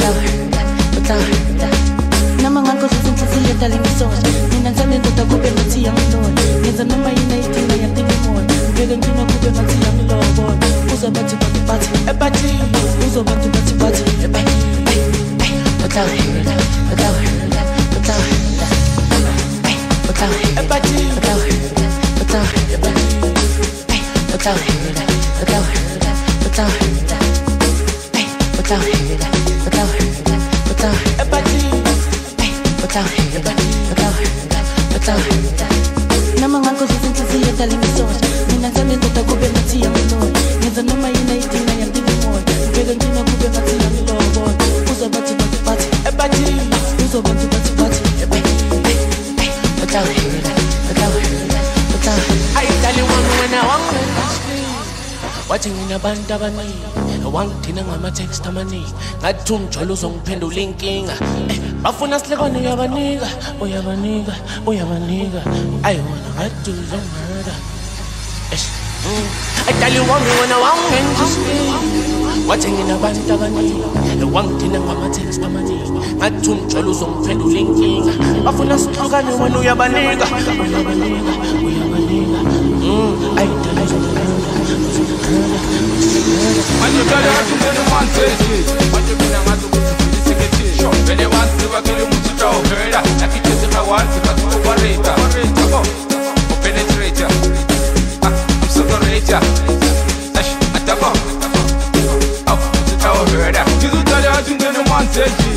without her. Nama ngako sizinhliziyo edala imisosha. Mina ngithanda indoda kube ngathi yamlona. Ngenza noma yini ayidinga yadinga imona. Ngivele ngifuna kube ngathi yamlobola. Uzobathi bathi uzobathi bathi without her, without her, without her, without her, without her, without her, without her, without her, without her, without her, without her, without her. Nama ngako sizinhliziyo edala imisosha. Mina ngithanda indoda kube ngathi yamlona. Ngenza noma yini ayidinga yadinga imona. Ngivele ngifuna kube ngathi yamlobola. Uzobathi bathi uzobathi bathi without her, without her, without her. I tell you one when I want to watching in a band of a wangithina ngama-text amaningi ngathi umjolo uzongiphendula inkinga bafuna sihlekwane uyabanika ayiwona ngathi uzongimurder. I tell you one when I want to sleep watching in a band of a wangithina ngama-text amaningi ngathi umjolo uzongiphendula inkinga bafuna sihlekwane wena uyabanika ayithala when you tell her to do the one thing, what you mean I'm to put the secretary? Sure. When they want to work in the much job, like it is in my one to cut operator. Penetrator. I'm separator. At the bomb. Oh, to tell her. You tell her to do the one thing.